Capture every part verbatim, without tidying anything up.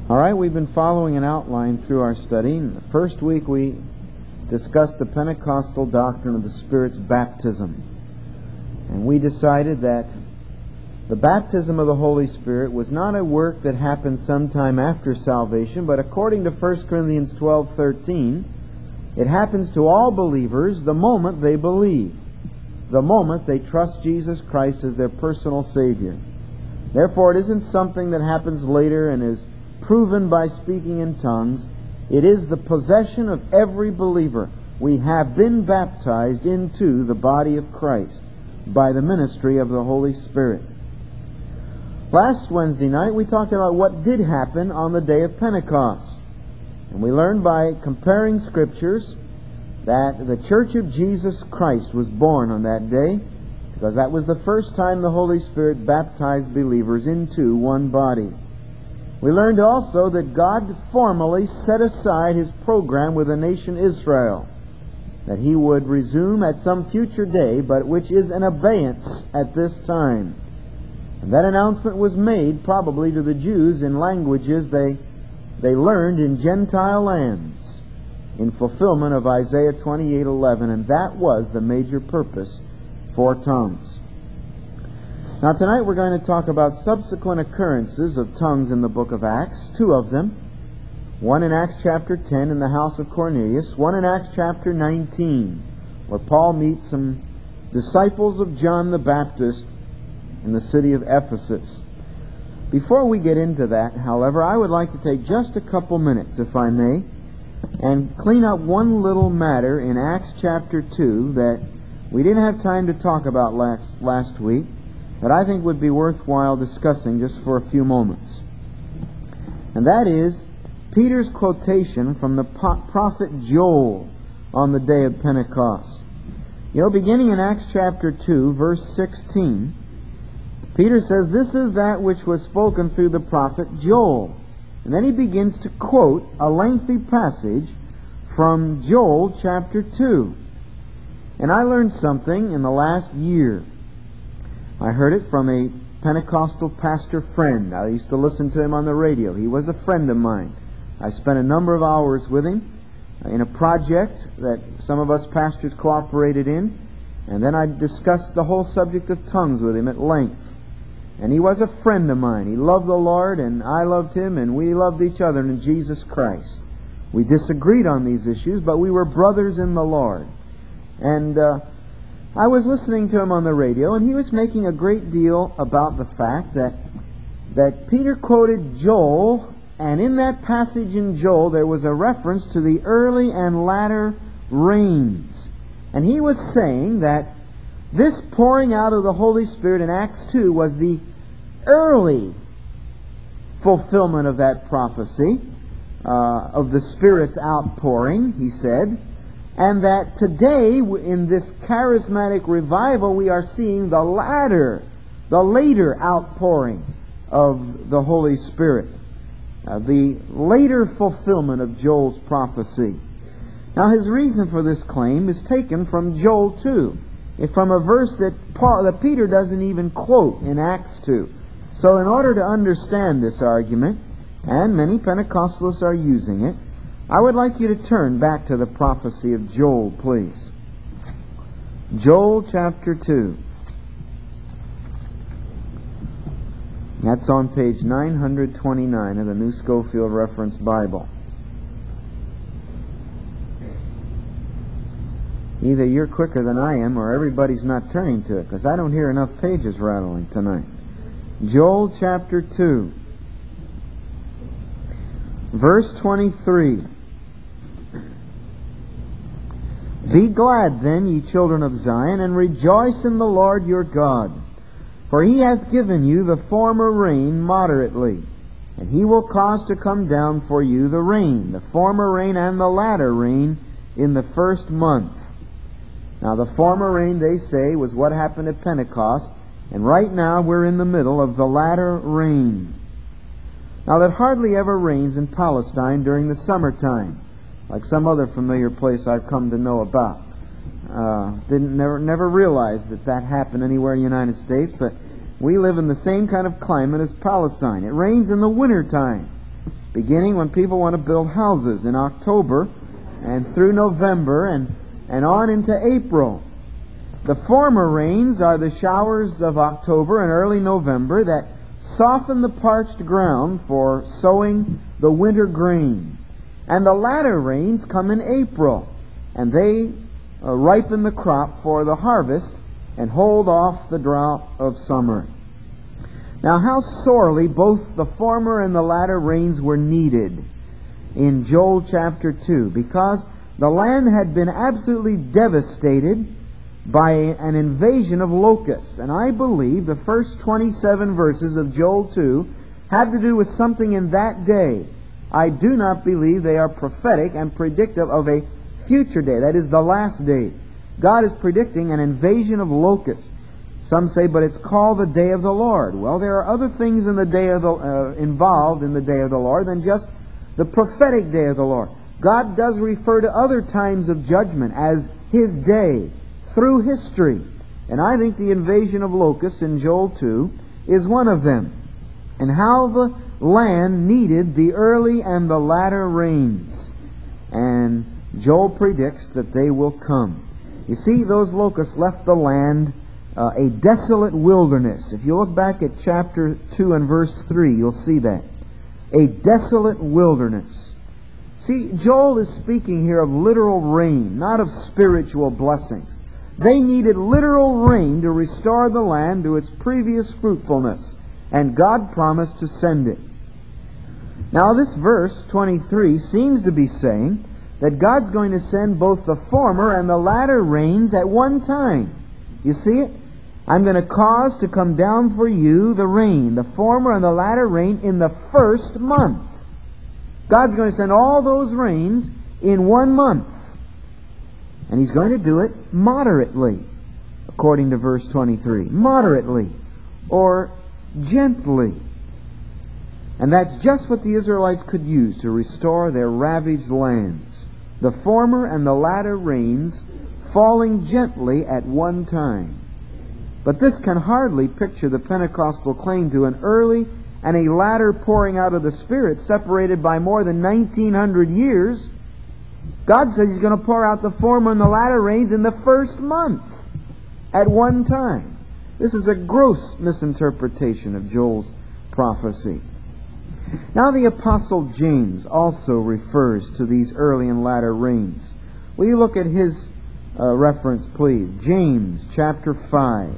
All right, we've been following an outline through our study. In the first week we discussed the Pentecostal doctrine of the Spirit's baptism. And we decided that the baptism of the Holy Spirit was not a work that happened sometime after salvation, but according to First Corinthians twelve thirteen, it happens to all believers the moment they believe, the moment they trust Jesus Christ as their personal Savior. Therefore, it isn't something that happens later and is proven by speaking in tongues. It is the possession of every believer. We have been baptized into the body of Christ by the ministry of the Holy Spirit. Last Wednesday night we talked about what did happen on the day of Pentecost. And we learned by comparing scriptures that the Church of Jesus Christ was born on that day, because that was the first time the Holy Spirit baptized believers into one body. We learned also that God formally set aside His program with the nation Israel, that He would resume at some future day, but which is in abeyance at this time. And that announcement was made probably to the Jews in languages they, they learned in Gentile lands, in fulfillment of Isaiah twenty-eight eleven, and that was the major purpose for tongues. Now tonight we're going to talk about subsequent occurrences of tongues in the book of Acts, two of them. One in Acts chapter ten in the house of Cornelius, one in Acts chapter nineteen, where Paul meets some disciples of John the Baptist in the city of Ephesus. Before we get into that, however, I would like to take just a couple minutes, if I may, and clean up one little matter in Acts chapter two that we didn't have time to talk about last, last week, that I think would be worthwhile discussing just for a few moments. And that is Peter's quotation from the prophet Joel on the day of Pentecost. You know, beginning in Acts chapter two, verse sixteen, Peter says, "This is that which was spoken through the prophet Joel." And then he begins to quote a lengthy passage from Joel chapter two. And I learned something in the last year. I heard it from a Pentecostal pastor friend. I used to listen to him on the radio. He was a friend of mine. I spent a number of hours with him in a project that some of us pastors cooperated in, and then I discussed the whole subject of tongues with him at length. And he was a friend of mine. He loved the Lord, and I loved him, and we loved each other in Jesus Christ. We disagreed on these issues, but we were brothers in the Lord. And uh, I was listening to him on the radio, and he was making a great deal about the fact that that Peter quoted Joel, and in that passage in Joel there was a reference to the early and latter rains. And he was saying that this pouring out of the Holy Spirit in Acts two was the early fulfillment of that prophecy, uh, of the Spirit's outpouring, he said. And that today, in this charismatic revival, we are seeing the latter, the later outpouring of the Holy Spirit, uh, the later fulfillment of Joel's prophecy. Now, his reason for this claim is taken from Joel two, from a verse that, Paul, that Peter doesn't even quote in Acts two. So in order to understand this argument, and many Pentecostalists are using it, I would like you to turn back to the prophecy of Joel, please. Joel chapter two. That's on page nine hundred twenty-nine of the New Schofield Reference Bible. Either you're quicker than I am, or everybody's not turning to it, because I don't hear enough pages rattling tonight. Joel chapter two, verse twenty-three. "Be glad then, ye children of Zion, and rejoice in the Lord your God. For He hath given you the former rain moderately, and He will cause to come down for you the rain, the former rain and the latter rain, in the first month." Now the former rain, they say, was what happened at Pentecost, and right now we're in the middle of the latter rain. Now that hardly ever rains in Palestine during the summertime, like some other familiar place I've come to know about. Uh, didn't never never realized that that happened anywhere in the United States, but we live in the same kind of climate as Palestine. It rains in the winter time. beginning when people want to build houses in October and through November and, and on into April. The former rains are the showers of October and early November that soften the parched ground for sowing the winter grain. And the latter rains come in April, and they uh, ripen the crop for the harvest and hold off the drought of summer. Now, how sorely both the former and the latter rains were needed in Joel chapter two, because the land had been absolutely devastated by an invasion of locusts. And I believe the first twenty-seven verses of Joel two have to do with something in that day. I do not believe they are prophetic and predictive of a future day, that is, the last days. God is predicting an invasion of locusts. Some say, but it's called the day of the Lord. Well, there are other things in the day of the uh, involved in the day of the Lord than just the prophetic day of the Lord. God does refer to other times of judgment as His day through history. And I think the invasion of locusts in Joel two is one of them. And how the land needed the early and the latter rains. And Joel predicts that they will come. You see, those locusts left the land uh, a desolate wilderness. If you look back at chapter two and verse three, you'll see that. A desolate wilderness. See, Joel is speaking here of literal rain, not of spiritual blessings. They needed literal rain to restore the land to its previous fruitfulness, and God promised to send it. Now, this verse, twenty-three, seems to be saying that God's going to send both the former and the latter rains at one time. You see it? I'm going to cause to come down for you the rain, the former and the latter rain, in the first month. God's going to send all those rains in one month. And He's going to do it moderately, according to verse twenty-three. Moderately, or gently. And that's just what the Israelites could use to restore their ravaged lands. The former and the latter rains falling gently at one time. But this can hardly picture the Pentecostal claim to an early and a latter pouring out of the Spirit separated by more than nineteen hundred years. God says He's going to pour out the former and the latter rains in the first month at one time. This is a gross misinterpretation of Joel's prophecy. Now the Apostle James also refers to these early and latter rains. Will you look at his uh, reference, please? James chapter five.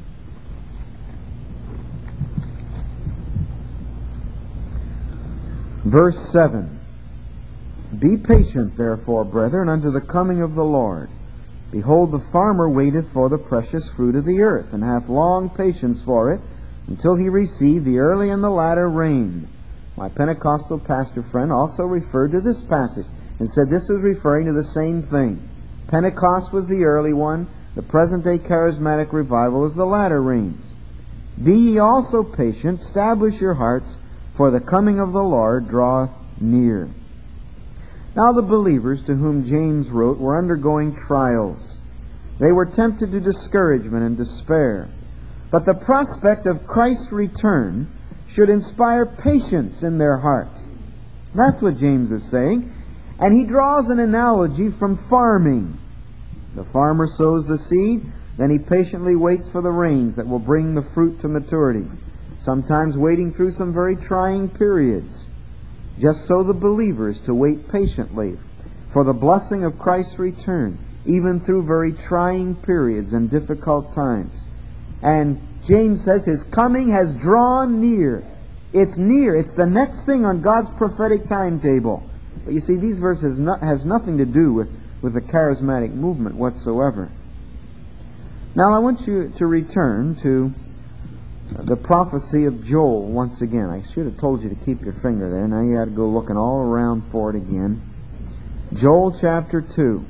Verse seven. Be patient, therefore, brethren, unto the coming of the Lord. Behold, the farmer waiteth for the precious fruit of the earth, and hath long patience for it, until he receive the early and the latter rain. My Pentecostal pastor friend also referred to this passage and said this was referring to the same thing. Pentecost was the early one. The present-day charismatic revival is the latter rains. Be ye also patient, establish your hearts, for the coming of the Lord draweth near. Now the believers to whom James wrote were undergoing trials. They were tempted to discouragement and despair. But the prospect of Christ's return should inspire patience in their hearts. That's what James is saying. And he draws an analogy from farming. The farmer sows the seed, then he patiently waits for the rains that will bring the fruit to maturity, sometimes waiting through some very trying periods. Just so the believer is to wait patiently for the blessing of Christ's return, even through very trying periods and difficult times. And James says His coming has drawn near. It's near. It's the next thing on God's prophetic timetable. But you see, these verses not, has nothing to do with, with the charismatic movement whatsoever. Now I want you to return to the prophecy of Joel once again. I should have told you to keep your finger there. Now you got to go looking all around for it again. Joel chapter two.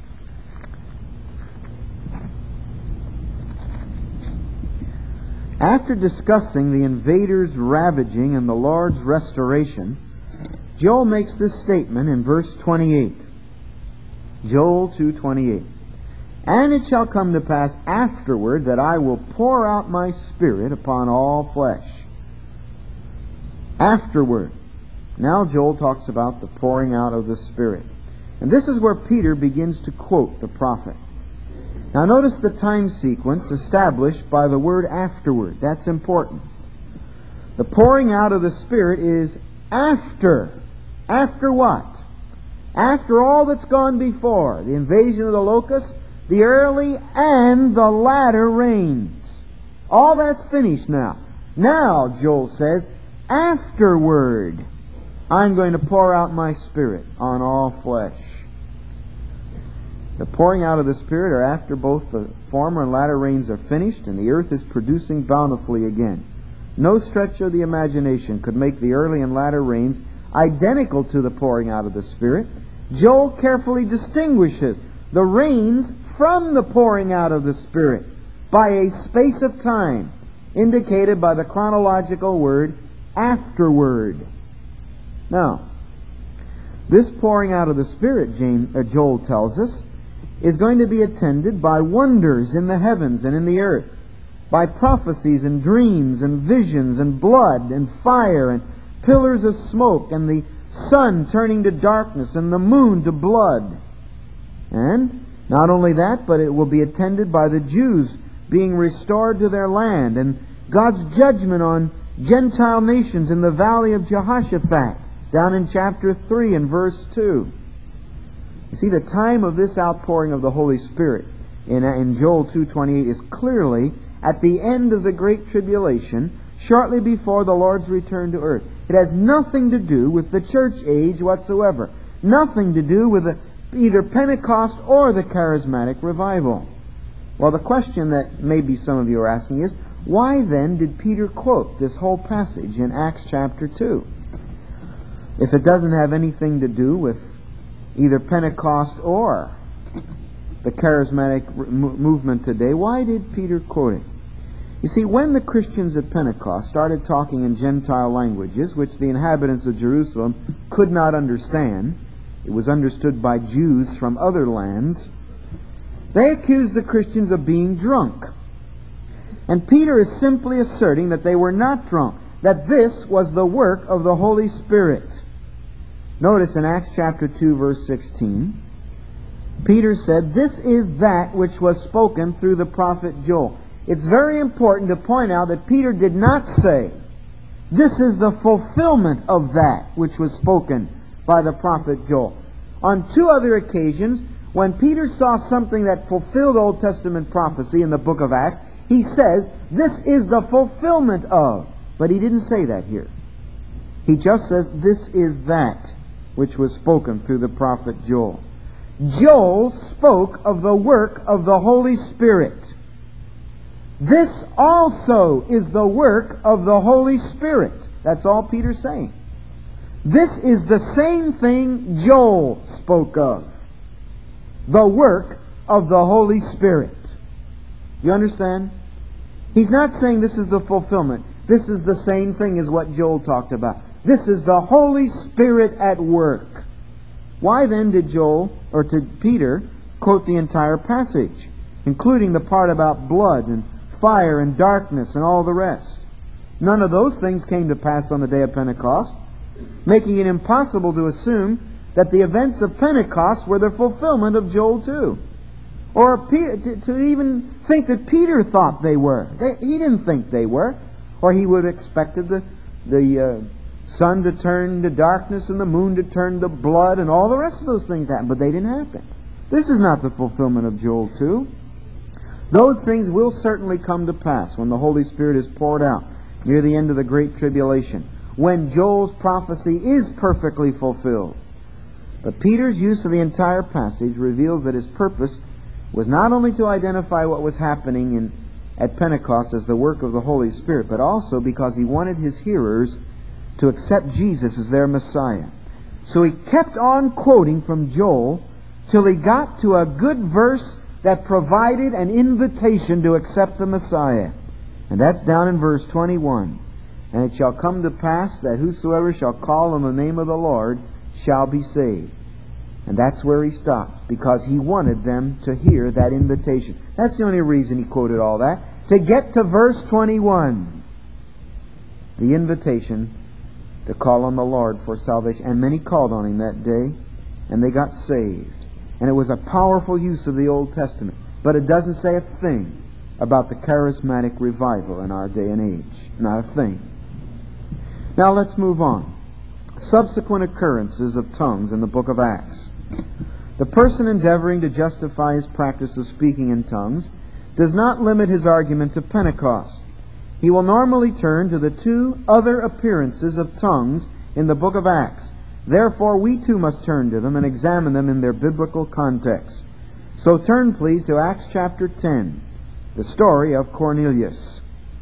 After discussing the invaders' ravaging and the Lord's restoration, Joel makes this statement in verse twenty-eight. Joel two twenty-eight. And it shall come to pass afterward that I will pour out my Spirit upon all flesh. Afterward. Now Joel talks about the pouring out of the Spirit. And this is where Peter begins to quote the prophet. Now notice the time sequence established by the word afterward. That's important. The pouring out of the Spirit is after. After what? After all that's gone before. The invasion of the locusts, the early and the latter rains. All that's finished now. Now, Joel says, afterward, I'm going to pour out my Spirit on all flesh. The pouring out of the Spirit are after both the former and latter rains are finished and the earth is producing bountifully again. No stretch of the imagination could make the early and latter rains identical to the pouring out of the Spirit. Joel carefully distinguishes the rains from the pouring out of the Spirit by a space of time indicated by the chronological word afterward. Now, this pouring out of the Spirit, James, uh, Joel tells us, is going to be attended by wonders in the heavens and in the earth, by prophecies and dreams and visions and blood and fire and pillars of smoke and the sun turning to darkness and the moon to blood. And not only that, but it will be attended by the Jews being restored to their land and God's judgment on Gentile nations in the valley of Jehoshaphat, down in chapter three and verse two. You see, the time of this outpouring of the Holy Spirit in, in Joel two twenty-eight is clearly at the end of the Great Tribulation, shortly before the Lord's return to earth. It has nothing to do with the church age whatsoever. Nothing to do with the, either Pentecost or the charismatic revival. Well, the question that maybe some of you are asking is, why then did Peter quote this whole passage in Acts chapter two? If it doesn't have anything to do with either Pentecost or the charismatic movement today, why did Peter quote it? You see, when the Christians at Pentecost started talking in Gentile languages, which the inhabitants of Jerusalem could not understand, it was understood by Jews from other lands, they accused the Christians of being drunk. And Peter is simply asserting that they were not drunk, that this was the work of the Holy Spirit. Notice in Acts chapter two, verse sixteen, Peter said, "This is that which was spoken through the prophet Joel." It's very important to point out that Peter did not say, "This is the fulfillment of that which was spoken by the prophet Joel." On two other occasions, when Peter saw something that fulfilled Old Testament prophecy in the book of Acts, he says, "This is the fulfillment of." But he didn't say that here. He just says, "This is that which was spoken through the prophet Joel." Joel spoke of the work of the Holy Spirit. This also is the work of the Holy Spirit. That's all Peter's saying. This is the same thing Joel spoke of. The work of the Holy Spirit. You understand? He's not saying this is the fulfillment. This is the same thing as what Joel talked about. This is the Holy Spirit at work. Why then did Joel, or did Peter, quote the entire passage, including the part about blood and fire and darkness and all the rest? None of those things came to pass on the day of Pentecost, making it impossible to assume that the events of Pentecost were the fulfillment of Joel two. Or to even think that Peter thought they were. They, he didn't think they were. Or he would have expected the, the uh, sun to turn to darkness and the moon to turn to blood and all the rest of those things to happen. But they didn't happen. This is not the fulfillment of Joel two. Those things will certainly come to pass when the Holy Spirit is poured out near the end of the Great Tribulation, when Joel's prophecy is perfectly fulfilled. But Peter's use of the entire passage reveals that his purpose was not only to identify what was happening in, at Pentecost as the work of the Holy Spirit, but also because he wanted his hearers to accept Jesus as their Messiah. So he kept on quoting from Joel till he got to a good verse that provided an invitation to accept the Messiah. And that's down in verse twenty-one. "And it shall come to pass that whosoever shall call on the name of the Lord shall be saved." And that's where he stops, because he wanted them to hear that invitation. That's the only reason he quoted all that. To get to verse twenty-one. The invitation to call on the Lord for salvation. And many called on Him that day, and they got saved. And it was a powerful use of the Old Testament. But it doesn't say a thing about the charismatic revival in our day and age. Not a thing. Now let's move on. Subsequent occurrences of tongues in the book of Acts. The person endeavoring to justify his practice of speaking in tongues does not limit his argument to Pentecost. He will normally turn to the two other appearances of tongues in the book of Acts. Therefore, we too must turn to them and examine them in their biblical context. So turn, please, to Acts chapter ten, the story of Cornelius.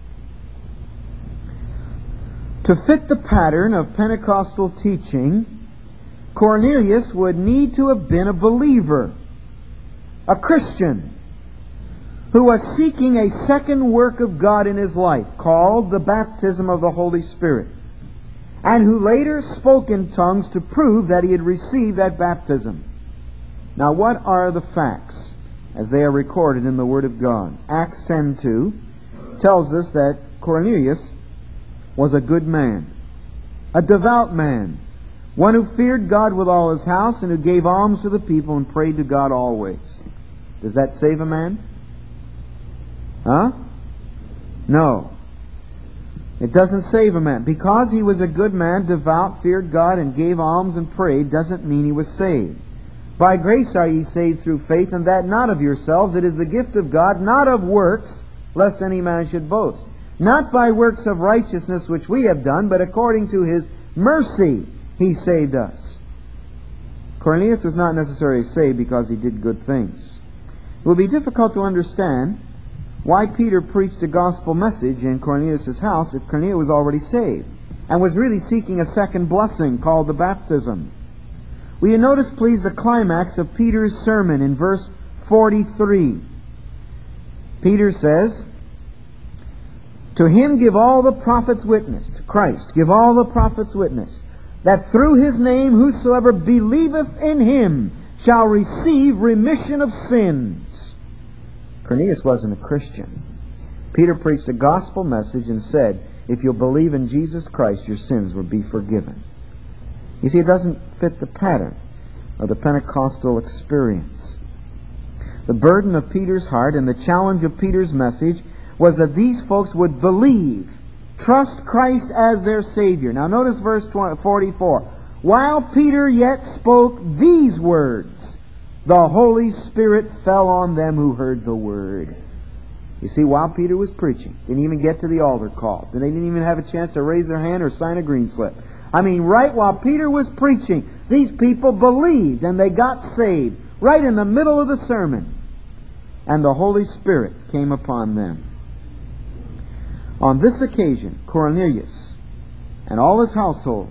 To fit the pattern of Pentecostal teaching, Cornelius would need to have been a believer, a Christian, who was seeking a second work of God in his life, called the baptism of the Holy Spirit, and who later spoke in tongues to prove that he had received that baptism. Now, what are the facts as they are recorded in the Word of God? Acts ten two tells us that Cornelius was a good man, a devout man, one who feared God with all his house and who gave alms to the people and prayed to God always. Does that save a man? Huh? No. It doesn't save a man. Because he was a good man, devout, feared God, and gave alms and prayed, doesn't mean he was saved. By grace are ye saved through faith, and that not of yourselves. It is the gift of God, not of works, lest any man should boast. Not by works of righteousness which we have done, but according to His mercy He saved us. Cornelius was not necessarily saved because he did good things. It will be difficult to understand why Peter preached a gospel message in Cornelius' house if Cornelius was already saved and was really seeking a second blessing called the baptism. Will you notice, please, the climax of Peter's sermon in verse forty-three? Peter says, "To Him give all the prophets witness," to Christ, "give all the prophets witness, that through His name whosoever believeth in Him shall receive remission of sins." Cornelius wasn't a Christian. Peter preached a gospel message and said, if you'll believe in Jesus Christ, your sins will be forgiven. You see, it doesn't fit the pattern of the Pentecostal experience. The burden of Peter's heart and the challenge of Peter's message was that these folks would believe, trust Christ as their Savior. Now notice verse forty-four. While Peter yet spoke these words, the Holy Spirit fell on them who heard the word. You see, while Peter was preaching, didn't even get to the altar call. They didn't even have a chance to raise their hand or sign a green slip. I mean, right while Peter was preaching, these people believed and they got saved right in the middle of the sermon. And the Holy Spirit came upon them. On this occasion, Cornelius and all his household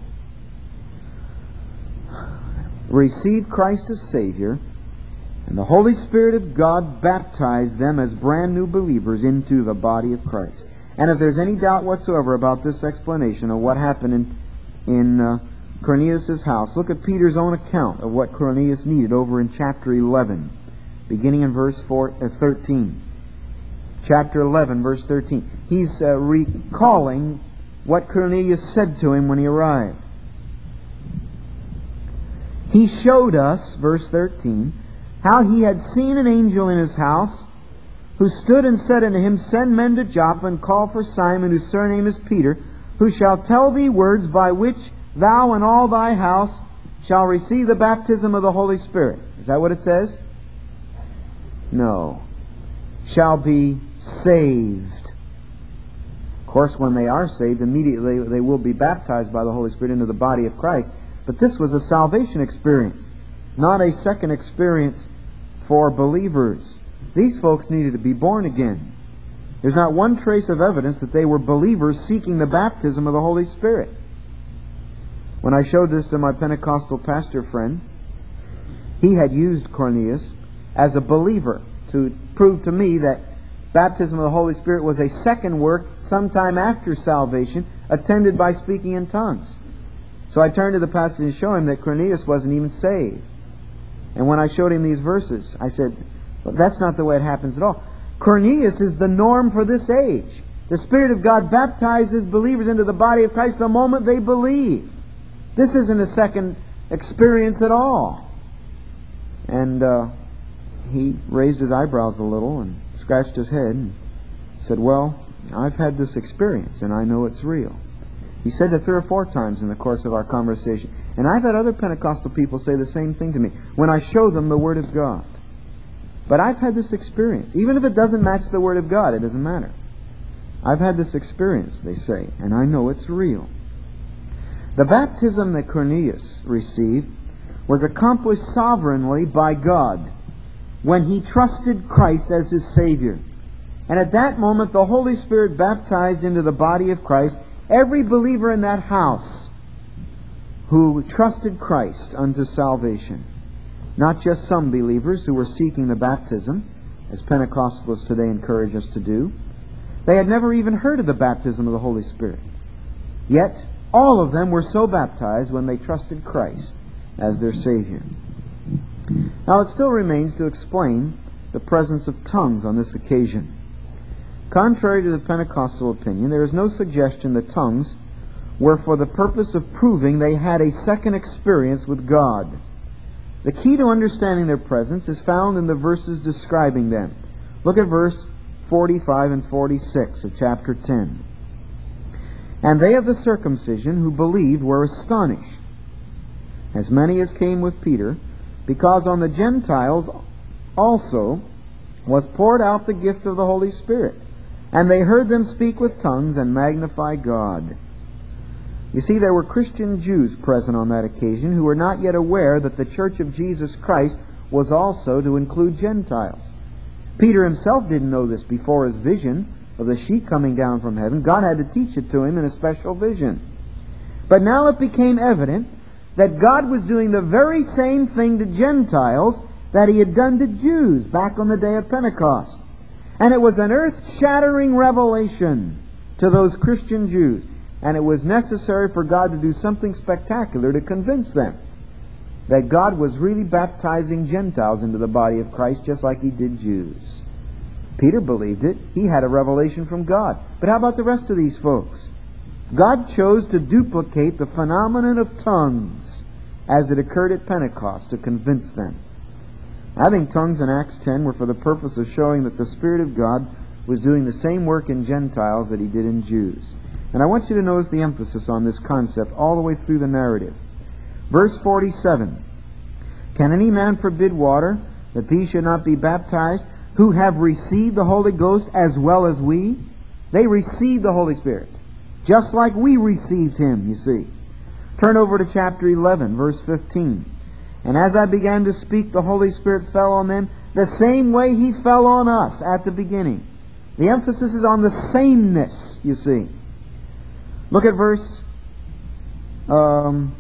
received Christ as Savior, and the Holy Spirit of God baptized them as brand new believers into the body of Christ. And if there's any doubt whatsoever about this explanation of what happened in, in uh, Cornelius' house, look at Peter's own account of what Cornelius needed over in chapter eleven, beginning in verse four, uh, thirteen. Chapter eleven, verse thirteen. He's uh, recalling what Cornelius said to him when he arrived. He showed us, verse thirteen, how he had seen an angel in his house, who stood and said unto him, Send men to Joppa, and call for Simon, whose surname is Peter, who shall tell thee words by which thou and all thy house shall receive the baptism of the Holy Spirit. Is that what it says? No. Shall be saved. Of course, when they are saved, immediately they will be baptized by the Holy Spirit into the body of Christ. But this was a salvation experience, not a second experience for believers. These folks needed to be born again. There's not one trace of evidence that they were believers seeking the baptism of the Holy Spirit. When I showed this to my Pentecostal pastor friend, he had used Cornelius as a believer to prove to me that baptism of the Holy Spirit was a second work sometime after salvation, attended by speaking in tongues. So I turned to the pastor to show him that Cornelius wasn't even saved. And when I showed him these verses, I said, well, that's not the way it happens at all. Cornelius is the norm for this age. The Spirit of God baptizes believers into the body of Christ the moment they believe. This isn't a second experience at all. And uh, he raised his eyebrows a little and scratched his head and said, well, I've had this experience and I know it's real. He said it three or four times in the course of our conversation. And I've had other Pentecostal people say the same thing to me when I show them the Word of God. But I've had this experience. Even if it doesn't match the Word of God, it doesn't matter. I've had this experience, they say, and I know it's real. The baptism that Cornelius received was accomplished sovereignly by God when he trusted Christ as his Savior. And at that moment, the Holy Spirit baptized into the body of Christ every believer in that house who trusted Christ unto salvation. Not just some believers who were seeking the baptism, as Pentecostalists today encourage us to do. They had never even heard of the baptism of the Holy Spirit. Yet, all of them were so baptized when they trusted Christ as their Savior. Now, it still remains to explain the presence of tongues on this occasion. Contrary to the Pentecostal opinion, there is no suggestion that tongues were for the purpose of proving they had a second experience with God. The key to understanding their presence is found in the verses describing them. Look at verse forty-five and forty-six of chapter ten. And they of the circumcision who believed were astonished, as many as came with Peter, because on the Gentiles also was poured out the gift of the Holy Spirit. And they heard them speak with tongues and magnify God. You see, there were Christian Jews present on that occasion who were not yet aware that the Church of Jesus Christ was also to include Gentiles. Peter himself didn't know this before his vision of the sheet coming down from heaven. God had to teach it to him in a special vision. But now it became evident that God was doing the very same thing to Gentiles that he had done to Jews back on the day of Pentecost. And it was an earth-shattering revelation to those Christian Jews. And it was necessary for God to do something spectacular to convince them that God was really baptizing Gentiles into the body of Christ just like he did Jews. Peter believed it. He had a revelation from God. But how about the rest of these folks? God chose to duplicate the phenomenon of tongues as it occurred at Pentecost to convince them. I think tongues in Acts ten were for the purpose of showing that the Spirit of God was doing the same work in Gentiles that he did in Jews. And I want you to notice the emphasis on this concept all the way through the narrative. Verse forty-seven. Can any man forbid water, that these should not be baptized, who have received the Holy Ghost as well as we? They received the Holy Spirit, just like we received him, you see. Turn over to chapter eleven, verse fifteen. And as I began to speak, the Holy Spirit fell on them the same way he fell on us at the beginning. The emphasis is on the sameness, you see. Look at verse um,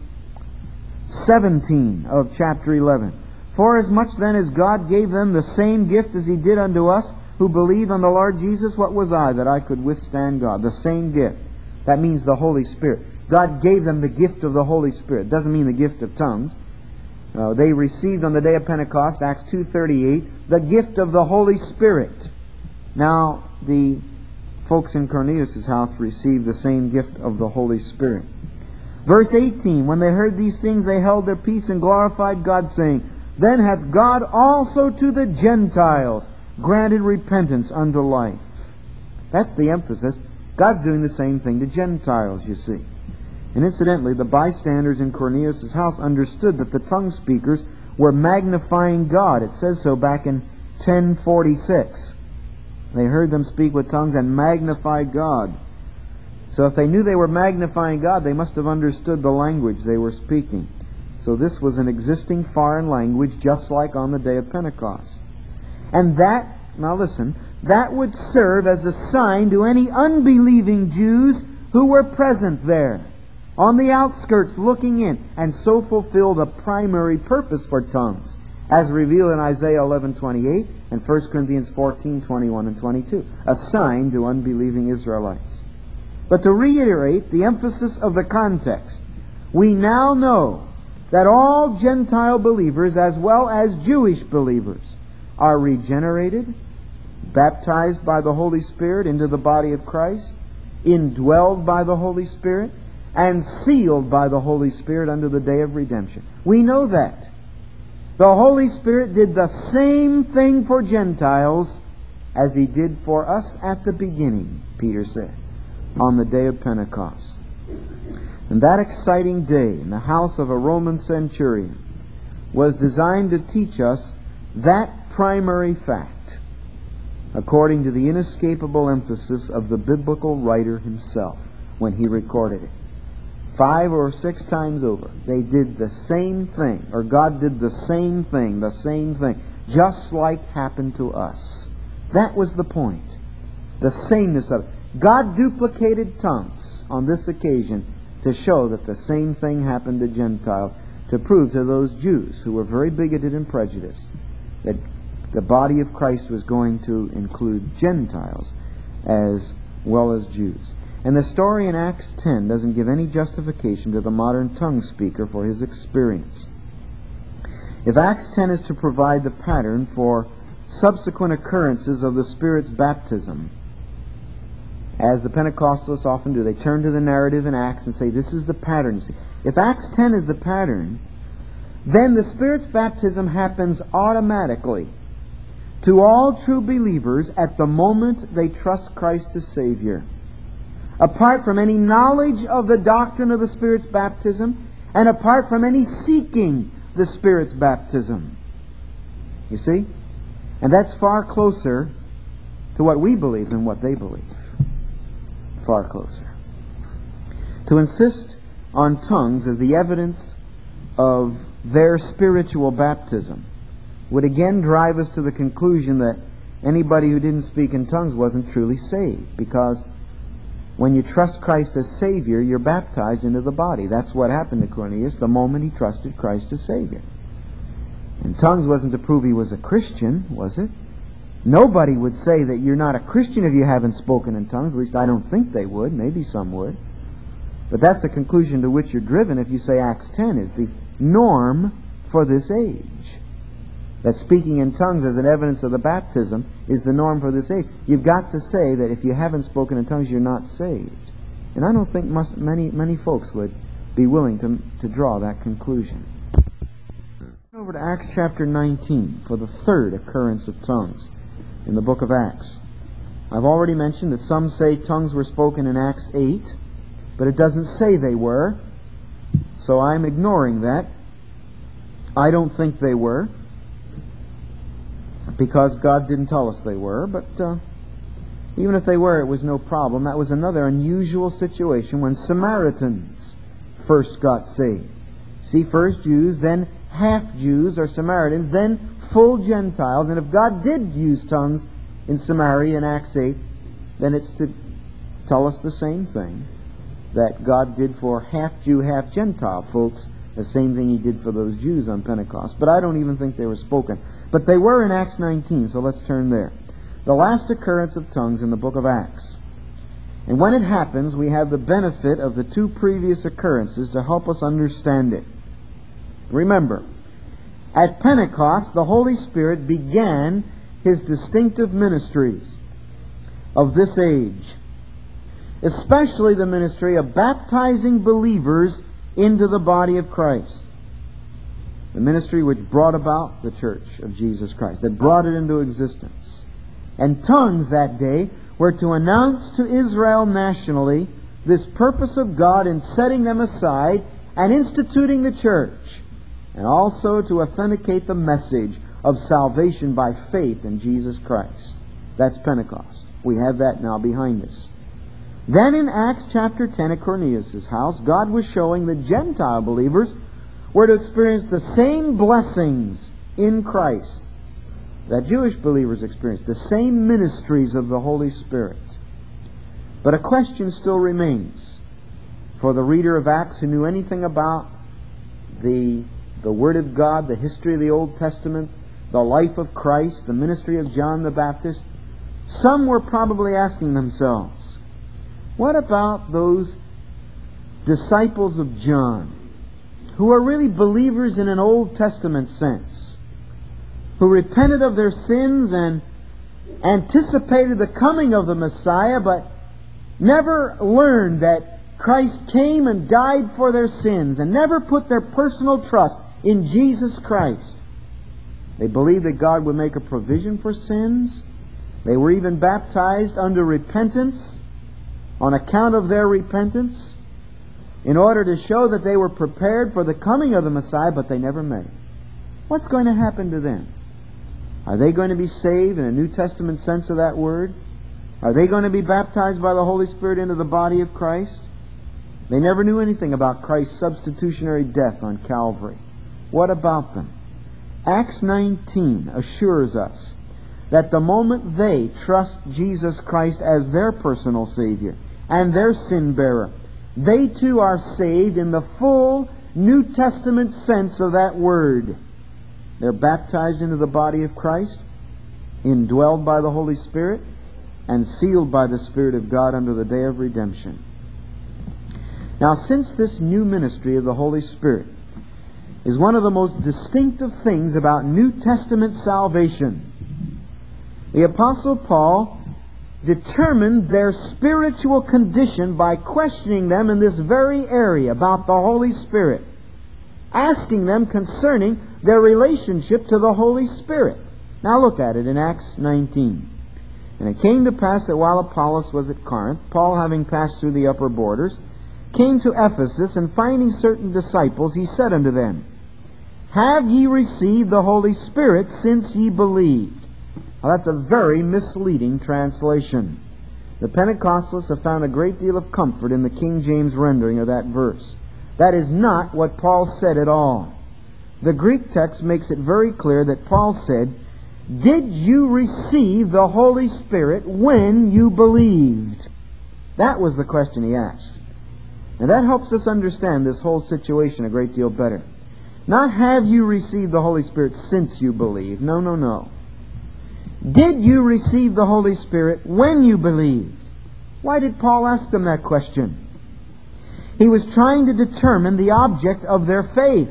seventeen of chapter eleven. For as much then as God gave them the same gift as he did unto us, who believed on the Lord Jesus, what was I that I could withstand God? The same gift. That means the Holy Spirit. God gave them the gift of the Holy Spirit. Doesn't mean the gift of tongues. Uh, they received on the day of Pentecost, Acts two thirty-eight, the gift of the Holy Spirit. Now, the folks in Cornelius' house received the same gift of the Holy Spirit. Verse eighteen, when they heard these things, they held their peace and glorified God, saying, Then hath God also to the Gentiles granted repentance unto life. That's the emphasis. God's doing the same thing to Gentiles, you see. And incidentally, the bystanders in Cornelius' house understood that the tongue speakers were magnifying God. It says so back in ten forty-six. They heard them speak with tongues and magnify God. So if they knew they were magnifying God, they must have understood the language they were speaking. So this was an existing foreign language, just like on the day of Pentecost. And that, now listen, that would serve as a sign to any unbelieving Jews who were present there, on the outskirts looking in, and so fulfill the primary purpose for tongues, as revealed in Isaiah eleven twenty-eight and First Corinthians fourteen twenty-one and twenty-two, a sign to unbelieving Israelites. But to reiterate the emphasis of the context, we now know that all Gentile believers, as well as Jewish believers, are regenerated, baptized by the Holy Spirit into the body of Christ, indwelled by the Holy Spirit, and sealed by the Holy Spirit unto the day of redemption. We know that. The Holy Spirit did the same thing for Gentiles as He did for us at the beginning, Peter said, on the day of Pentecost. And that exciting day in the house of a Roman centurion was designed to teach us that primary fact, according to the inescapable emphasis of the biblical writer himself when he recorded it. Five or six times over, they did the same thing, or God did the same thing, the same thing, just like happened to us. That was the point. The sameness of it. God duplicated tongues on this occasion to show that the same thing happened to Gentiles, to prove to those Jews who were very bigoted and prejudiced that the body of Christ was going to include Gentiles as well as Jews. And the story in Acts ten doesn't give any justification to the modern tongue speaker for his experience. If Acts ten is to provide the pattern for subsequent occurrences of the Spirit's baptism, as the Pentecostalists often do, they turn to the narrative in Acts and say, this is the pattern. You see, if Acts ten is the pattern, then the Spirit's baptism happens automatically to all true believers at the moment they trust Christ as Savior, apart from any knowledge of the doctrine of the Spirit's baptism, and apart from any seeking the Spirit's baptism. You see? And that's far closer to what we believe than what they believe. Far closer. To insist on tongues as the evidence of their spiritual baptism would again drive us to the conclusion that anybody who didn't speak in tongues wasn't truly saved, because when you trust Christ as Savior, you're baptized into the body. That's what happened to Cornelius the moment he trusted Christ as Savior. And tongues wasn't to prove he was a Christian, was it? Nobody would say that you're not a Christian if you haven't spoken in tongues. At least I don't think they would. Maybe some would. But that's the conclusion to which you're driven if you say Acts ten is the norm for this age. That speaking in tongues as an evidence of the baptism is the norm for this age. You've got to say that if you haven't spoken in tongues, you're not saved. And I don't think must, many many folks would be willing to, to draw that conclusion. Over to Acts chapter nineteen for the third occurrence of tongues in the book of Acts. I've already mentioned that some say tongues were spoken in Acts eight, but it doesn't say they were, so I'm ignoring that. I don't think they were, because God didn't tell us they were, but uh, even if they were, it was no problem. That was another unusual situation when Samaritans first got saved. See, first Jews, then half-Jews or Samaritans, then full Gentiles. And if God did use tongues in Samaria in Acts eight, then it's to tell us the same thing that God did for half-Jew, half-Gentile folks, the same thing He did for those Jews on Pentecost. But I don't even think they were spoken. But they were in Acts nineteen, so let's turn there. The last occurrence of tongues in the book of Acts. And when it happens, we have the benefit of the two previous occurrences to help us understand it. Remember, at Pentecost, the Holy Spirit began His distinctive ministries of this age, especially the ministry of baptizing believers into the body of Christ. The ministry which brought about the church of Jesus Christ, that brought it into existence. And tongues that day were to announce to Israel nationally this purpose of God in setting them aside and instituting the church, and also to authenticate the message of salvation by faith in Jesus Christ. That's Pentecost. We have that now behind us. Then in Acts chapter ten at Cornelius' house, God was showing the Gentile believers were to experience the same blessings in Christ that Jewish believers experienced, the same ministries of the Holy Spirit. But a question still remains for the reader of Acts who knew anything about the, the Word of God, the history of the Old Testament, the life of Christ, the ministry of John the Baptist. Some were probably asking themselves, what about those disciples of John who are really believers in an Old Testament sense, who repented of their sins and anticipated the coming of the Messiah, but never learned that Christ came and died for their sins, and never put their personal trust in Jesus Christ. They believed that God would make a provision for sins. They were even baptized under repentance, on account of their repentance, in order to show that they were prepared for the coming of the Messiah, but they never met Him. What's going to happen to them? Are they going to be saved in a New Testament sense of that word? Are they going to be baptized by the Holy Spirit into the body of Christ? They never knew anything about Christ's substitutionary death on Calvary. What about them? Acts nineteen assures us that the moment they trust Jesus Christ as their personal Savior and their sin-bearer, they too are saved in the full New Testament sense of that word. They're baptized into the body of Christ, indwelled by the Holy Spirit, and sealed by the Spirit of God unto the day of redemption. Now, since this new ministry of the Holy Spirit is one of the most distinctive things about New Testament salvation, the Apostle Paul determined their spiritual condition by questioning them in this very area about the Holy Spirit, asking them concerning their relationship to the Holy Spirit. Now look at it in Acts nineteen. And it came to pass that while Apollos was at Corinth, Paul, having passed through the upper borders, came to Ephesus, and finding certain disciples, he said unto them, Have ye received the Holy Spirit since ye believed? Now that's a very misleading translation. The Pentecostalists have found a great deal of comfort in the King James rendering of that verse. That is not what Paul said at all. The Greek text makes it very clear that Paul said, Did you receive the Holy Spirit when you believed? That was the question he asked. And that helps us understand this whole situation a great deal better. Not have you received the Holy Spirit since you believe. No, no, no. Did you receive the Holy Spirit when you believed? Why did Paul ask them that question? He was trying to determine the object of their faith.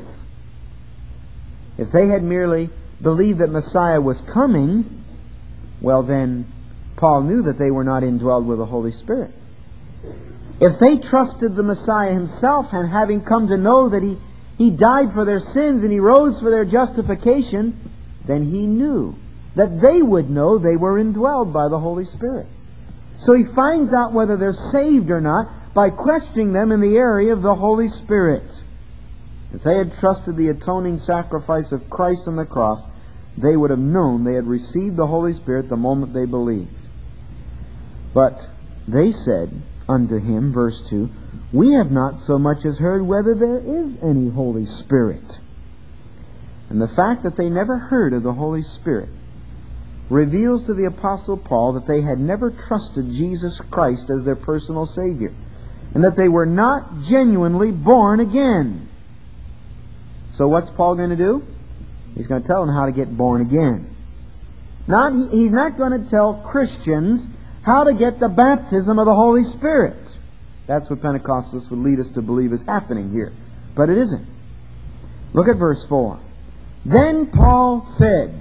If they had merely believed that Messiah was coming, well then, Paul knew that they were not indwelled with the Holy Spirit. If they trusted the Messiah himself, and having come to know that he, he died for their sins and he rose for their justification, then he knew that they would know they were indwelled by the Holy Spirit. So he finds out whether they're saved or not by questioning them in the area of the Holy Spirit. If they had trusted the atoning sacrifice of Christ on the cross, they would have known they had received the Holy Spirit the moment they believed. But they said unto him, verse two, We have not so much as heard whether there is any Holy Spirit. And the fact that they never heard of the Holy Spirit reveals to the Apostle Paul that they had never trusted Jesus Christ as their personal Savior, and that they were not genuinely born again. So what's Paul going to do? He's going to tell them how to get born again. Not, he, he's not going to tell Christians how to get the baptism of the Holy Spirit. That's what Pentecostalists would lead us to believe is happening here. But it isn't. Look at verse four. Then Paul said,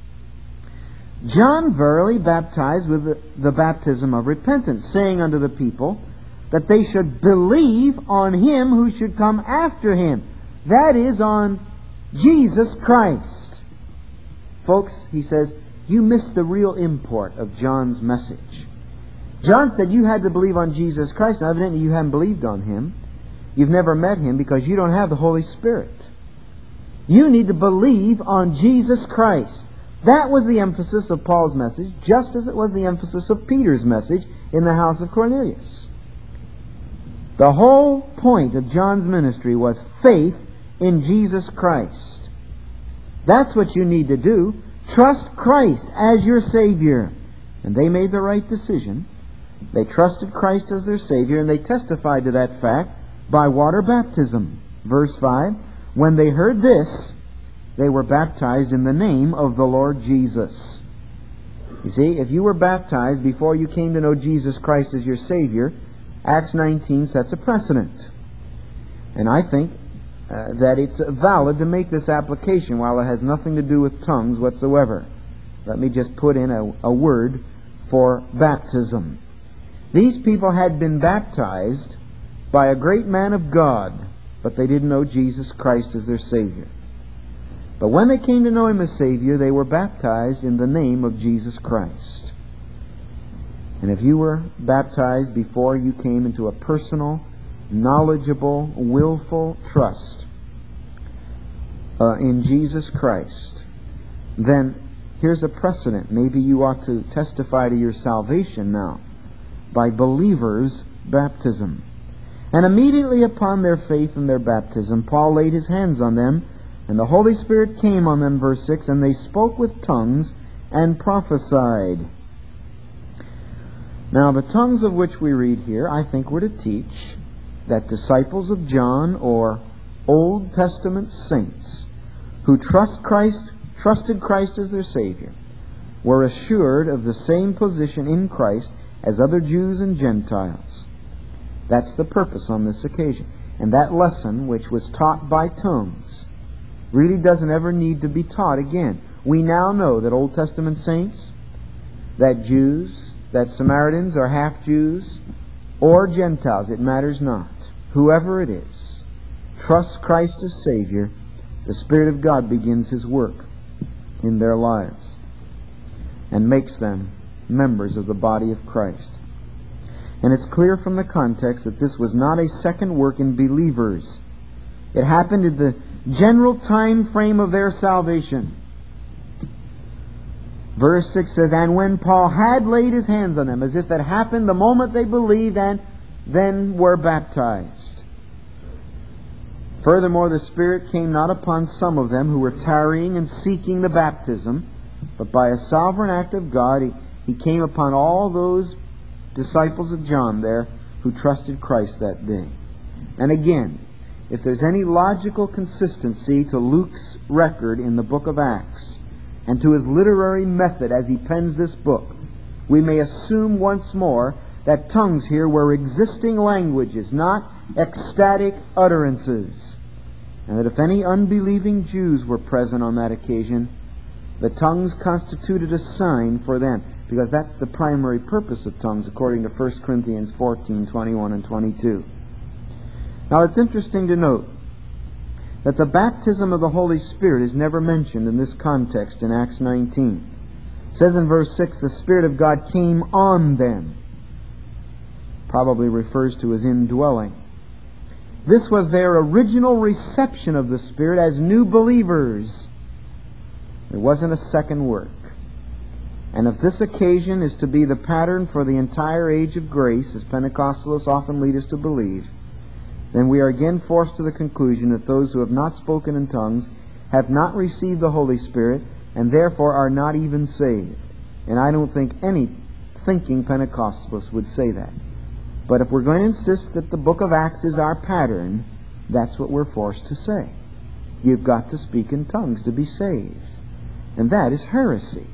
John verily baptized with the, the baptism of repentance, saying unto the people that they should believe on him who should come after him. That is, on Jesus Christ. Folks, he says, you missed the real import of John's message. John said you had to believe on Jesus Christ. Now, evidently you haven't believed on him. You've never met him because you don't have the Holy Spirit. You need to believe on Jesus Christ. That was the emphasis of Paul's message, just as it was the emphasis of Peter's message in the house of Cornelius. The whole point of John's ministry was faith in Jesus Christ. That's what you need to do. Trust Christ as your Savior. And they made the right decision. They trusted Christ as their Savior, and they testified to that fact by water baptism. Verse five, when they heard this, they were baptized in the name of the Lord Jesus. You see, if you were baptized before you came to know Jesus Christ as your Savior, Acts nineteen sets a precedent. And I think uh, that it's valid to make this application while it has nothing to do with tongues whatsoever. Let me just put in a, a word for baptism. These people had been baptized by a great man of God, but they didn't know Jesus Christ as their Savior. But when they came to know Him as Savior, they were baptized in the name of Jesus Christ. And if you were baptized before you came into a personal, knowledgeable, willful trust uh, in Jesus Christ, then here's a precedent. Maybe you ought to testify to your salvation now by believers' baptism. And immediately upon their faith and their baptism, Paul laid his hands on them, and the Holy Spirit came on them, verse six, and they spoke with tongues and prophesied. Now, the tongues of which we read here, I think, were to teach that disciples of John, or Old Testament saints, who trust Christ, trusted Christ as their Savior, were assured of the same position in Christ as other Jews and Gentiles. That's the purpose on this occasion. And that lesson, which was taught by tongues, really doesn't ever need to be taught again. We now know that Old Testament saints, that Jews, that Samaritans are half Jews or Gentiles, it matters not. Whoever it is, trusts Christ as Savior, the Spirit of God begins His work in their lives and makes them members of the body of Christ. And it's clear from the context that this was not a second work in believers. It happened in the general time frame of their salvation. Verse six says, and when Paul had laid his hands on them, as if it happened the moment they believed and then were baptized. Furthermore, the Spirit came not upon some of them who were tarrying and seeking the baptism, but by a sovereign act of God, He, he came upon all those disciples of John there who trusted Christ that day. And again, if there's any logical consistency to Luke's record in the book of Acts, and to his literary method as he pens this book, we may assume once more that tongues here were existing languages, not ecstatic utterances. And that if any unbelieving Jews were present on that occasion, the tongues constituted a sign for them, because that's the primary purpose of tongues according to First Corinthians fourteen, twenty-one and twenty-two. Now it's interesting to note that the baptism of the Holy Spirit is never mentioned in this context in Acts nineteen. It says in verse six, the Spirit of God came on them. Probably refers to His indwelling. This was their original reception of the Spirit as new believers. There wasn't a second work. And if this occasion is to be the pattern for the entire age of grace, as Pentecostalists often lead us to believe, then we are again forced to the conclusion that those who have not spoken in tongues have not received the Holy Spirit and therefore are not even saved. And I don't think any thinking Pentecostalist would say that. But if we're going to insist that the book of Acts is our pattern, that's what we're forced to say. You've got to speak in tongues to be saved. And that is heresy.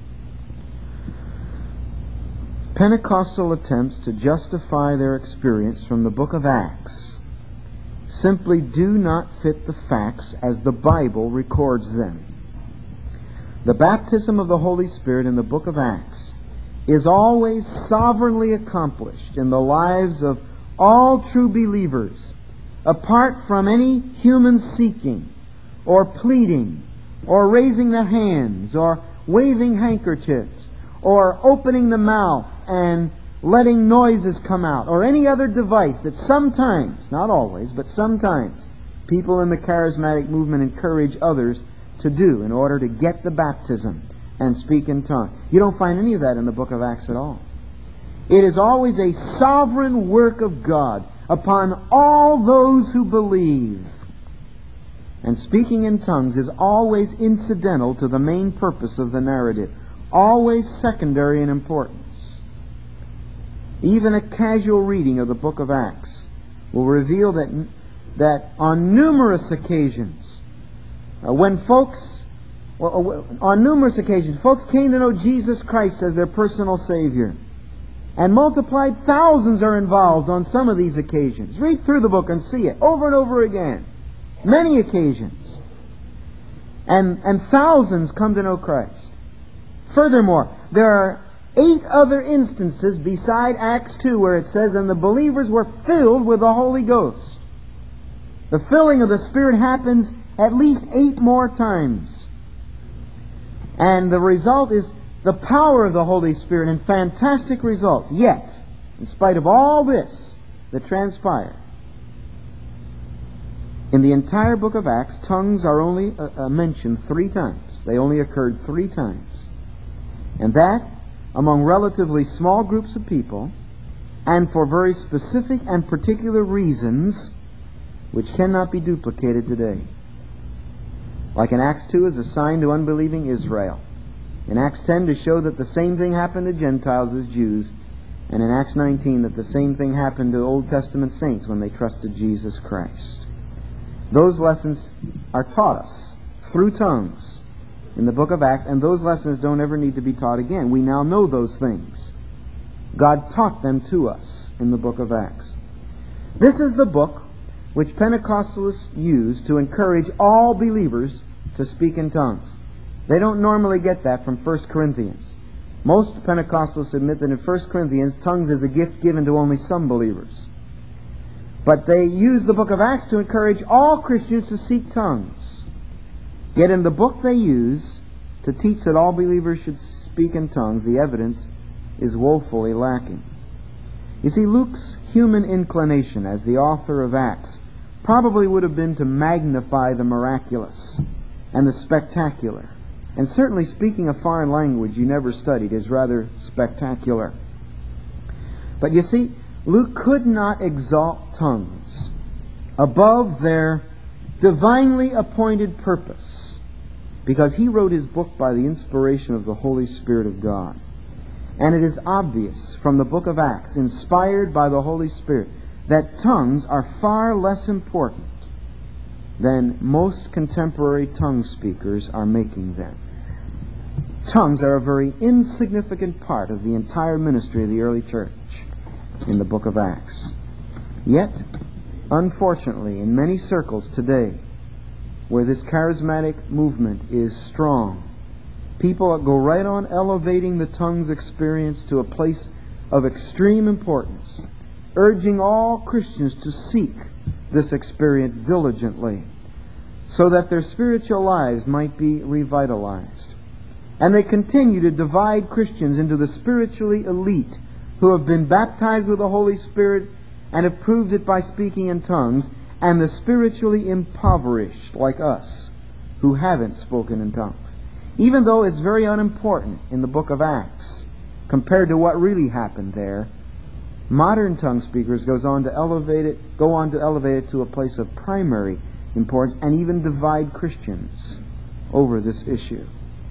Pentecostal attempts to justify their experience from the book of Acts simply do not fit the facts as the Bible records them. The baptism of the Holy Spirit in the book of Acts is always sovereignly accomplished in the lives of all true believers, apart from any human seeking or pleading or raising the hands or waving handkerchiefs or opening the mouth and letting noises come out, or any other device that sometimes, not always, but sometimes, people in the charismatic movement encourage others to do in order to get the baptism and speak in tongues. You don't find any of that in the book of Acts at all. It is always a sovereign work of God upon all those who believe. And speaking in tongues is always incidental to the main purpose of the narrative, always secondary in importance. Even a casual reading of the book of Acts will reveal that, that on numerous occasions, uh, when folks, well, on numerous occasions, folks came to know Jesus Christ as their personal Savior. And multiplied thousands are involved on some of these occasions. Read through the book and see it over and over again. Many occasions. And, and thousands come to know Christ. Furthermore, there are eight other instances beside Acts two where it says, and the believers were filled with the Holy Ghost. The filling of the Spirit happens at least eight more times. And the result is the power of the Holy Spirit and fantastic results. Yet, in spite of all this that transpired, in the entire book of Acts, tongues are only uh, uh, mentioned three times. They only occurred three times. And that among relatively small groups of people, and for very specific and particular reasons which cannot be duplicated today. Like in Acts two as a sign to unbelieving Israel. In Acts ten to show that the same thing happened to Gentiles as Jews. And in Acts nineteen that the same thing happened to Old Testament saints when they trusted Jesus Christ. Those lessons are taught us through tongues in the book of Acts, and those lessons don't ever need to be taught again. We now know those things. God taught them to us in the book of Acts. This is the book which Pentecostalists use to encourage all believers to speak in tongues. They don't normally get that from First Corinthians. Most Pentecostalists admit that in First Corinthians, tongues is a gift given to only some believers. But they use the book of Acts to encourage all Christians to seek tongues. Yet in the book they use to teach that all believers should speak in tongues, the evidence is woefully lacking. You see, Luke's human inclination as the author of Acts probably would have been to magnify the miraculous and the spectacular. And certainly speaking a foreign language you never studied is rather spectacular. But you see, Luke could not exalt tongues above their divinely appointed purpose, because he wrote his book by the inspiration of the Holy Spirit of God. And it is obvious from the book of Acts, inspired by the Holy Spirit, that tongues are far less important than most contemporary tongue speakers are making them. Tongues are a very insignificant part of the entire ministry of the early church in the book of Acts. Yet, unfortunately, in many circles today, where this charismatic movement is strong, people go right on elevating the tongues experience to a place of extreme importance, urging all Christians to seek this experience diligently so that their spiritual lives might be revitalized. And they continue to divide Christians into the spiritually elite who have been baptized with the Holy Spirit and have proved it by speaking in tongues, and the spiritually impoverished like us who haven't spoken in tongues. Even though it's very unimportant in the book of Acts compared to what really happened there, modern tongue speakers goes on to elevate it, go on to elevate it to a place of primary importance and even divide Christians over this issue.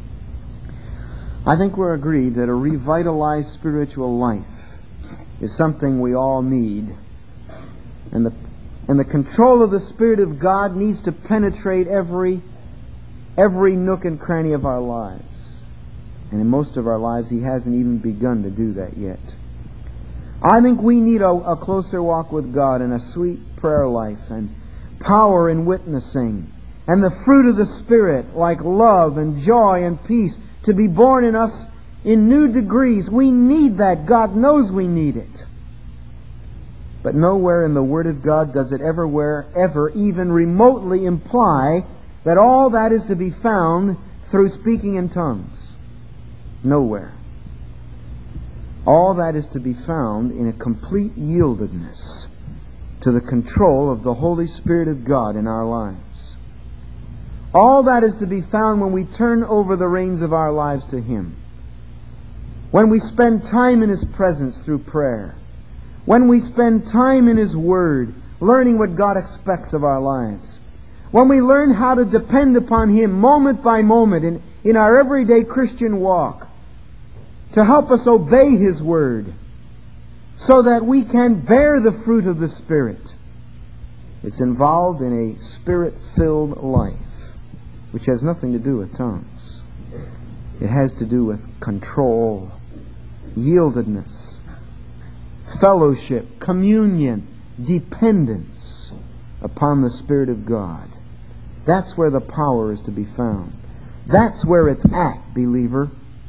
I think we're agreed that a revitalized spiritual life is something we all need. And the, and the control of the Spirit of God needs to penetrate every, every nook and cranny of our lives. And in most of our lives, He hasn't even begun to do that yet. I think we need a, a closer walk with God and a sweet prayer life and power in witnessing and the fruit of the Spirit like love and joy and peace to be born in us in new degrees. We need that. God knows we need it. But nowhere in the Word of God does it ever, where, ever even remotely imply that all that is to be found through speaking in tongues. Nowhere. All that is to be found in a complete yieldedness to the control of the Holy Spirit of God in our lives. All that is to be found when we turn over the reins of our lives to Him. When we spend time in His presence through prayer. When we spend time in His Word, learning what God expects of our lives. When we learn how to depend upon Him moment by moment in, in our everyday Christian walk to help us obey His Word so that we can bear the fruit of the Spirit. It's involved in a Spirit-filled life, which has nothing to do with tongues. It has to do with control, yieldedness, fellowship, communion, dependence upon the Spirit of God. That's where the power is to be found. That's where it's at, believer.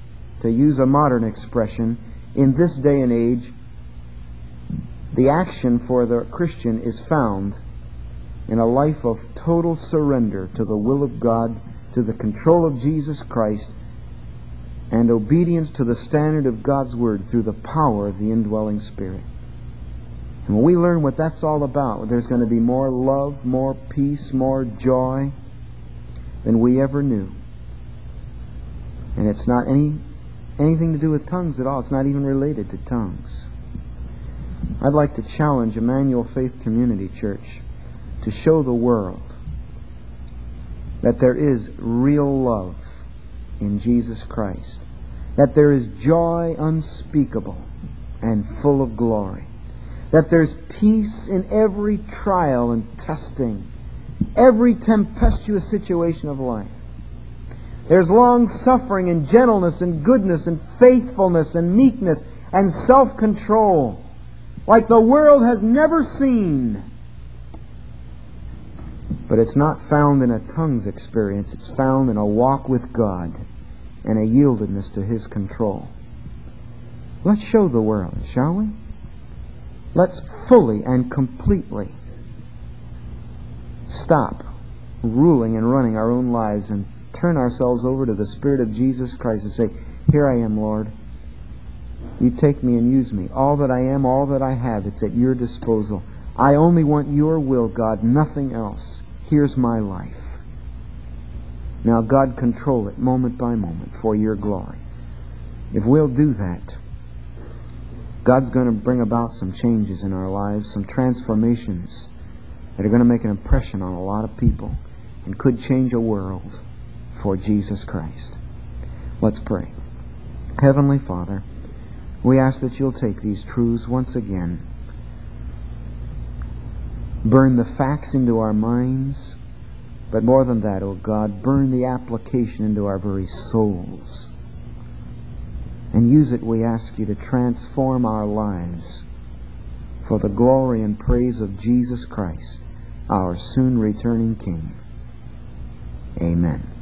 to use a modern expression, in this day and age, the action for the Christian is found in a life of total surrender to the will of God, to the control of Jesus Christ, and obedience to the standard of God's Word through the power of the indwelling Spirit. And when we learn what that's all about, there's going to be more love, more peace, more joy than we ever knew. And it's not any anything to do with tongues at all. It's not even related to tongues. I'd like to challenge Emmanuel Faith Community Church to show the world that there is real love in Jesus Christ, that there is joy unspeakable and full of glory, that there's peace in every trial and testing, every tempestuous situation of life. There's long-suffering and gentleness and goodness and faithfulness and meekness and self-control like the world has never seen. But it's not found in a tongues experience. It's found in a walk with God and a yieldedness to His control. Let's show the world, shall we? Let's fully and completely stop ruling and running our own lives and turn ourselves over to the Spirit of Jesus Christ and say, here I am, Lord. You take me and use me. All that I am, all that I have, it's at your disposal. I only want your will, God, nothing else. Here's my life. Now, God, control it moment by moment for your glory. If we'll do that, God's going to bring about some changes in our lives, some transformations that are going to make an impression on a lot of people and could change a world for Jesus Christ. Let's pray. Heavenly Father, we ask that you'll take these truths once again, burn the facts into our minds, but more than that, O God, burn the application into our very souls. And use it, we ask you, to transform our lives for the glory and praise of Jesus Christ, our soon returning King. Amen.